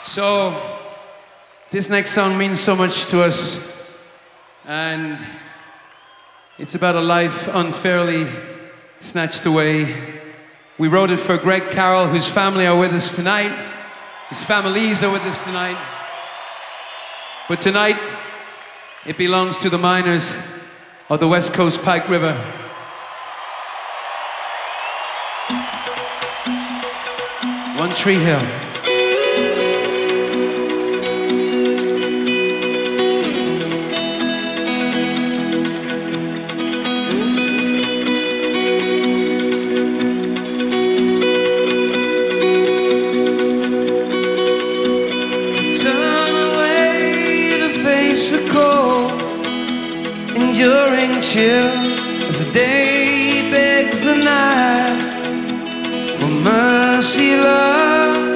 So, this next song means so much to us, and it's about a life unfairly snatched away. We wrote it for Greg Carroll, whose family are with us tonight, whose families are with us tonight. But tonight, it belongs to the miners of the West Coast Pike River. One Tree Hill. The cold, enduring chill as the day begs the night for mercy, love.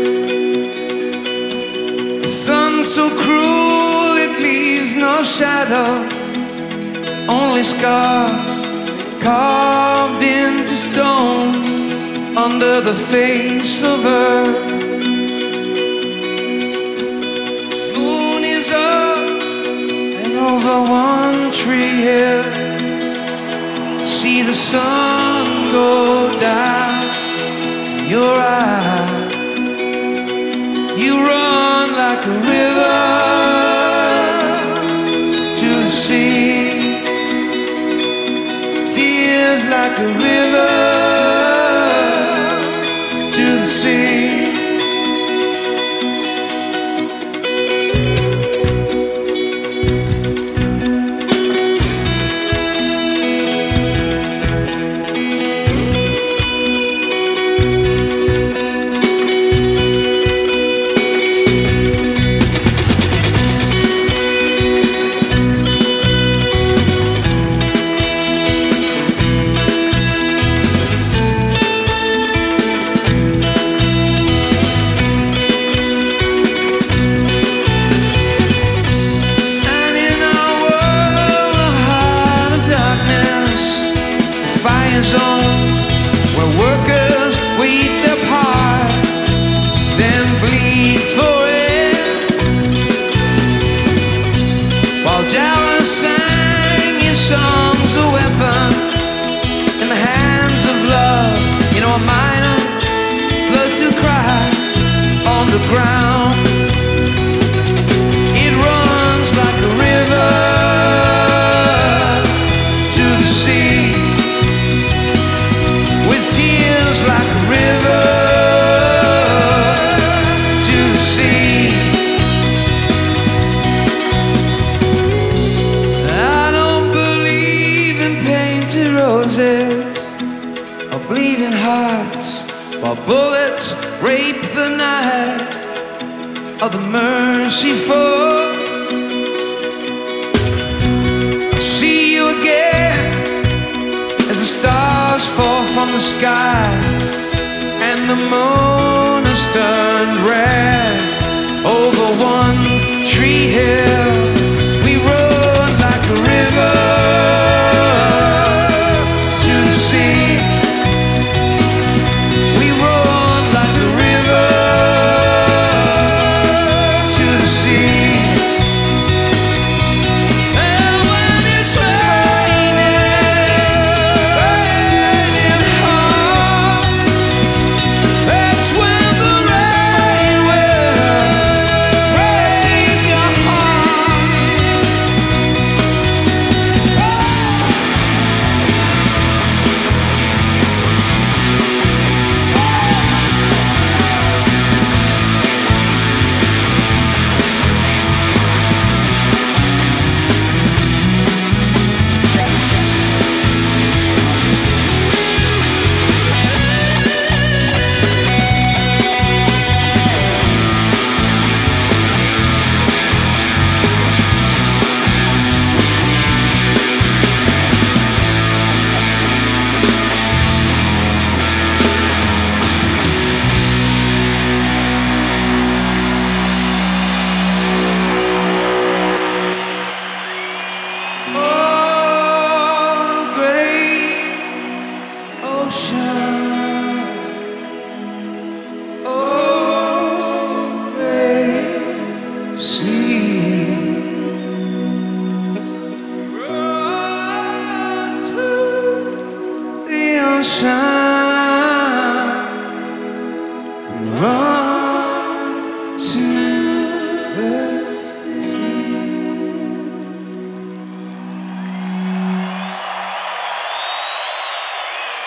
The sun so cruel it leaves no shadow, only scars carved into stone under the face of earth. Moon is up over One Tree Hill, see the sun go down in your eyes. You run like a river to the sea, tears like a river to the sea. Where workers wait their part, then bleed for it. While Jarrah sang his songs a weapon in the hands of love. You know, a miner loves to cry on the ground. It runs like a river to the sea, like a river to the sea. I don't believe in painted roses or bleeding hearts, while bullets rape the night of the merciful. I'll see you again as the stars fall from the sky and the moon has turned red over One Tree Hill. We rode like a river to the sea. We rode like a river to the sea. When the rain sun.